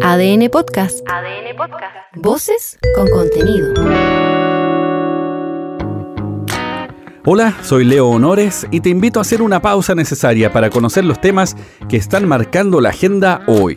ADN Podcast. ADN Podcast. Voces con contenido. Hola, soy Leo Honores y te invito a hacer una pausa necesaria para conocer los temas que están marcando la agenda hoy.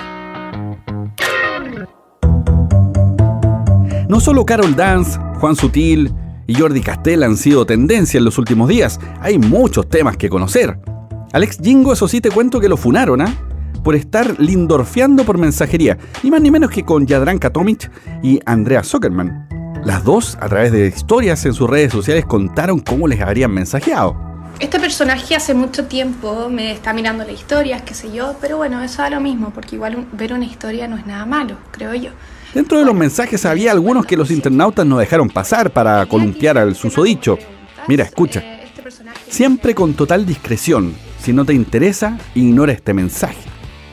No solo Carol Dance, Juan Sutil y Jordi Castell han sido tendencia en los últimos días, hay muchos temas que conocer. Alex Jingo, eso sí te cuento que lo funaron, por estar lindorfeando por mensajería, ni más ni menos que con Jadranka Tomic y Andrea Zuckerman. Las dos, a través de historias en sus redes sociales, contaron cómo les habrían mensajeado. Este personaje hace mucho tiempo me está mirando las historias, qué sé yo, pero bueno, eso da lo mismo, porque igual ver una historia no es nada malo, creo yo. Dentro de los mensajes había algunos que los internautas no dejaron pasar para columpiar al susodicho. Mira, escucha. Siempre con total discreción. Si no te interesa, ignora este mensaje.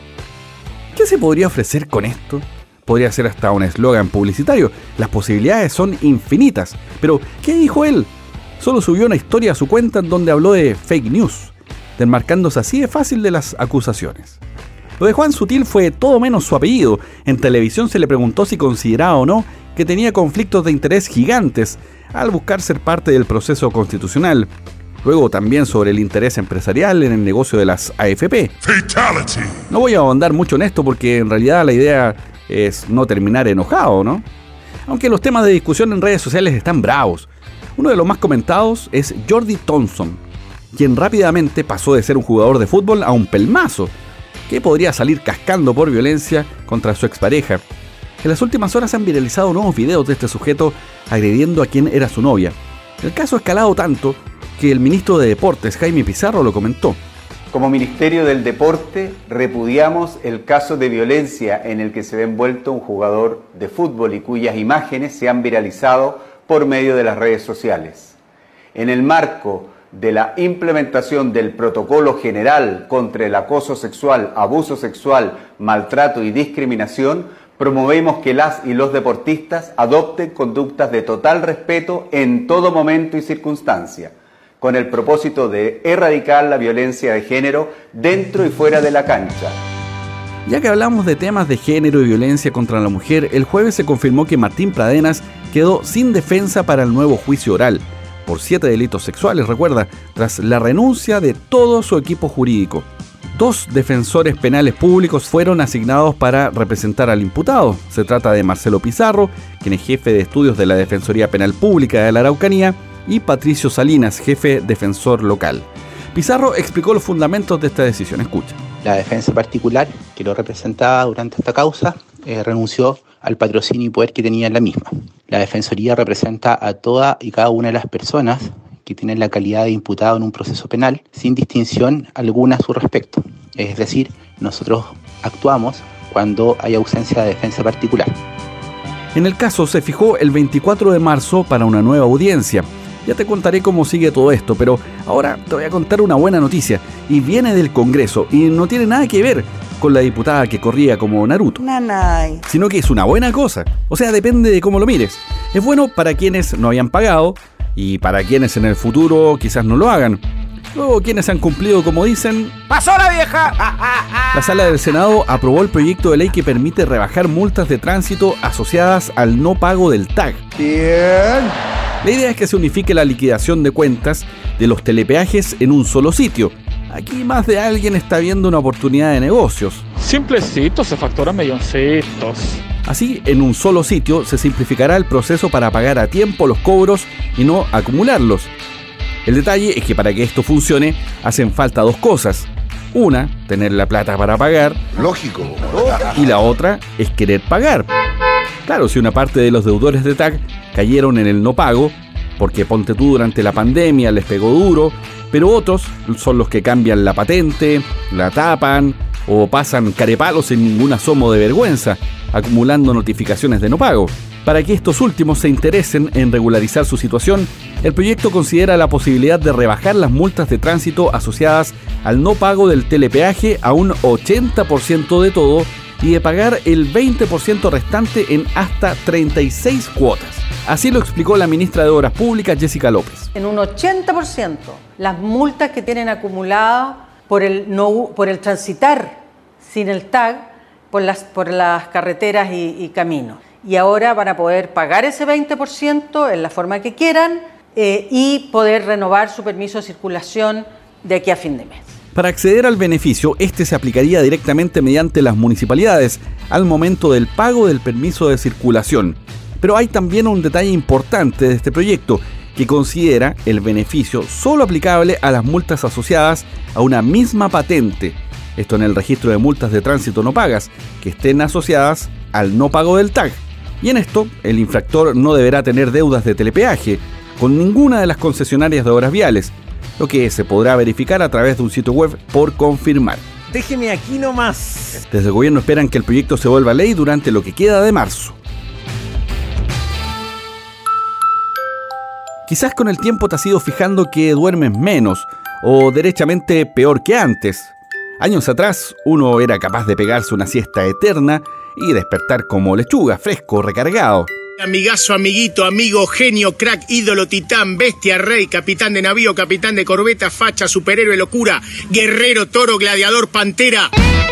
¿Qué se podría ofrecer con esto? Podría ser hasta un eslogan publicitario. Las posibilidades son infinitas. Pero, ¿qué dijo él? Solo subió una historia a su cuenta en donde habló de fake news, desmarcándose así de fácil de las acusaciones. Lo de Juan Sutil fue todo menos su apellido. En televisión se le preguntó si consideraba o no que tenía conflictos de interés gigantes al buscar ser parte del proceso constitucional. Luego también sobre el interés empresarial en el negocio de las AFP. Fatality. No voy a ahondar mucho en esto porque en realidad la idea es no terminar enojado, ¿no? Aunque los temas de discusión en redes sociales están bravos. Uno de los más comentados es Jordi Thompson, quien rápidamente pasó de ser un jugador de fútbol a un pelmazo, que podría salir cascando por violencia contra su expareja. En las últimas horas han viralizado nuevos videos de este sujeto agrediendo a quien era su novia. El caso ha escalado tanto que el ministro de Deportes, Jaime Pizarro, lo comentó. Como Ministerio del Deporte, repudiamos el caso de violencia en el que se ve envuelto un jugador de fútbol y cuyas imágenes se han viralizado por medio de las redes sociales. En el marco de la implementación del Protocolo General contra el Acoso Sexual, Abuso Sexual, Maltrato y Discriminación, promovemos que las y los deportistas adopten conductas de total respeto en todo momento y circunstancia, con el propósito de erradicar la violencia de género dentro y fuera de la cancha. Ya que hablamos de temas de género y violencia contra la mujer, el jueves se confirmó que Martín Pradenas quedó sin defensa para el nuevo juicio oral, por 7 delitos sexuales, recuerda, tras la renuncia de todo su equipo jurídico. 2 defensores penales públicos fueron asignados para representar al imputado. Se trata de Marcelo Pizarro, quien es jefe de estudios de la Defensoría Penal Pública de la Araucanía, y Patricio Salinas, jefe defensor local. Pizarro explicó los fundamentos de esta decisión. Escucha. La defensa particular que lo representaba durante esta causa renunció al patrocinio y poder que tenía en la misma. La Defensoría representa a toda y cada una de las personas que tienen la calidad de imputado en un proceso penal sin distinción alguna a su respecto. Es decir, nosotros actuamos cuando hay ausencia de defensa particular. En el caso se fijó el 24 de marzo para una nueva audiencia. Ya te contaré cómo sigue todo esto, pero ahora te voy a contar una buena noticia, y viene del Congreso, y no tiene nada que ver con la diputada que corría como Naruto, sino que es una buena cosa. O sea, depende de cómo lo mires. Es bueno para quienes no habían pagado, y para quienes en el futuro quizás no lo hagan. Luego, quienes han cumplido, como dicen, ¡pasó la vieja! La Sala del Senado aprobó el proyecto de ley que permite rebajar multas de tránsito asociadas al no pago del TAG. Bien. La idea es que se unifique la liquidación de cuentas de los telepeajes en un solo sitio. Aquí más de alguien está viendo una oportunidad de negocios. Simplecito, se facturan milloncitos. Así, en un solo sitio se simplificará el proceso para pagar a tiempo los cobros y no acumularlos. El detalle es que para que esto funcione hacen falta 2 cosas. Una, tener la plata para pagar. Lógico. Y la otra es querer pagar. Claro, si una parte de los deudores de TAG cayeron en el no pago, porque ponte tú durante la pandemia les pegó duro, pero otros son los que cambian la patente, la tapan o pasan carepalos sin ningún asomo de vergüenza, acumulando notificaciones de no pago. Para que estos últimos se interesen en regularizar su situación, el proyecto considera la posibilidad de rebajar las multas de tránsito asociadas al no pago del telepeaje a un 80% de todo y de pagar el 20% restante en hasta 36 cuotas. Así lo explicó la ministra de Obras Públicas, Jessica López. En un 80% las multas que tienen acumuladas por el transitar sin el TAG por las carreteras y caminos. Y ahora van a poder pagar ese 20% en la forma que quieran y poder renovar su permiso de circulación de aquí a fin de mes. Para acceder al beneficio, este se aplicaría directamente mediante las municipalidades al momento del pago del permiso de circulación. Pero hay también un detalle importante de este proyecto, que considera el beneficio solo aplicable a las multas asociadas a una misma patente. Esto en el registro de multas de tránsito no pagas, que estén asociadas al no pago del tag. Y en esto, el infractor no deberá tener deudas de telepeaje con ninguna de las concesionarias de obras viales, lo que se podrá verificar a través de un sitio web por confirmar. Déjeme aquí nomás. Desde el gobierno esperan que el proyecto se vuelva ley durante lo que queda de marzo. Quizás con el tiempo te has ido fijando que duermes menos o derechamente peor que antes. Años atrás uno era capaz de pegarse una siesta eterna y despertar como lechuga, fresco, recargado. Amigazo, amiguito, amigo, genio, crack, ídolo, titán, bestia, rey, capitán de navío, capitán de corbeta, facha, superhéroe, locura, guerrero, toro, gladiador, pantera.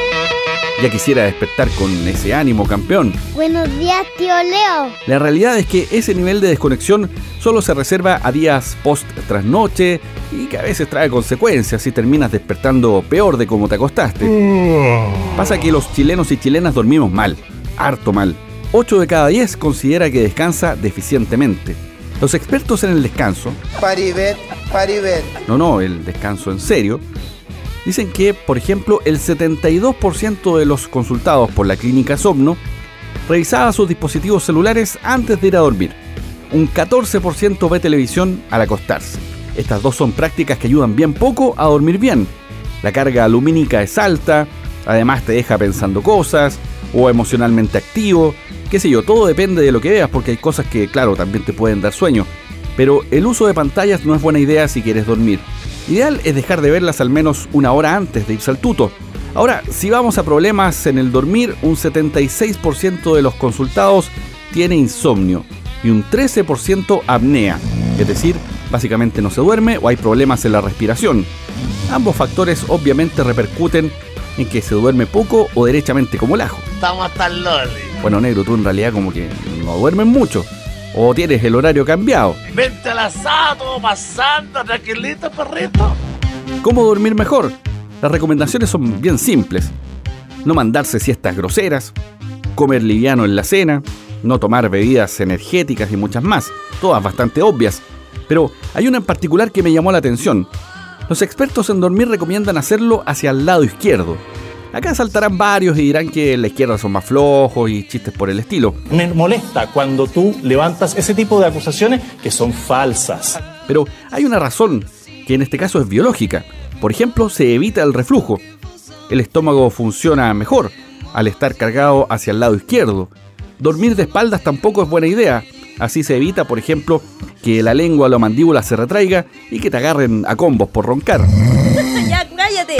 Ya quisiera despertar con ese ánimo, campeón. Buenos días, tío Leo. La realidad es que ese nivel de desconexión solo se reserva a días post-trasnoche y que a veces trae consecuencias si terminas despertando peor de cómo te acostaste. Pasa que los chilenos y chilenas dormimos mal, harto mal. 8 de cada 10 considera que descansa deficientemente. Los expertos en el descanso... Paribet. No, el descanso en serio... Dicen que, por ejemplo, el 72% de los consultados por la clínica Somno revisaba sus dispositivos celulares antes de ir a dormir. Un 14% ve televisión al acostarse. Estas dos son prácticas que ayudan bien poco a dormir bien. La carga lumínica es alta, además te deja pensando cosas o emocionalmente activo, qué sé yo, todo depende de lo que veas porque hay cosas que, claro, también te pueden dar sueño. Pero el uso de pantallas no es buena idea si quieres dormir. Ideal es dejar de verlas al menos una hora antes de irse al tuto. Ahora, si vamos a problemas en el dormir, un 76% de los consultados tiene insomnio y un 13% apnea, es decir, básicamente no se duerme o hay problemas en la respiración. Ambos factores obviamente repercuten en que se duerme poco o derechamente como el ajo. Estamos tan loli. Bueno, negro, tú en realidad como que no duermes mucho. ¿O tienes el horario cambiado? Vente al asado, todo pasando, tranquilito, perrito. ¿Cómo dormir mejor? Las recomendaciones son bien simples. No mandarse siestas groseras, comer liviano en la cena, no tomar bebidas energéticas y muchas más, todas bastante obvias. Pero hay una en particular que me llamó la atención. Los expertos en dormir recomiendan hacerlo hacia el lado izquierdo. Acá saltarán varios y dirán que en la izquierda son más flojos y chistes por el estilo. Me molesta cuando tú levantas ese tipo de acusaciones que son falsas. Pero hay una razón, que en este caso es biológica. Por ejemplo, se evita el reflujo. El estómago funciona mejor al estar cargado hacia el lado izquierdo. Dormir de espaldas tampoco es buena idea. Así se evita, por ejemplo, que la lengua o la mandíbula se retraiga y que te agarren a combos por roncar. ¡Ya, cállate!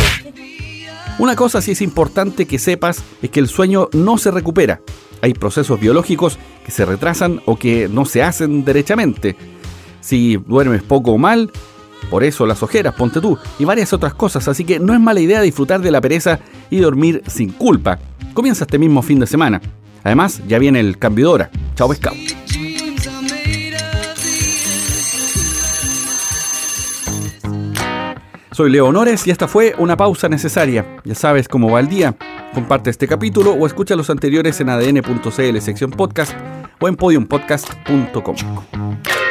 Una cosa sí es importante que sepas es que el sueño no se recupera. Hay procesos biológicos que se retrasan o que no se hacen derechamente. Si duermes poco o mal, por eso las ojeras, ponte tú, y varias otras cosas. Así que no es mala idea disfrutar de la pereza y dormir sin culpa. Comienza este mismo fin de semana. Además, ya viene el cambio de hora. Chao, pescado. Soy Leo Honores y esta fue una pausa necesaria. Ya sabes cómo va el día. Comparte este capítulo o escucha los anteriores en adn.cl sección podcast o en podiumpodcast.com.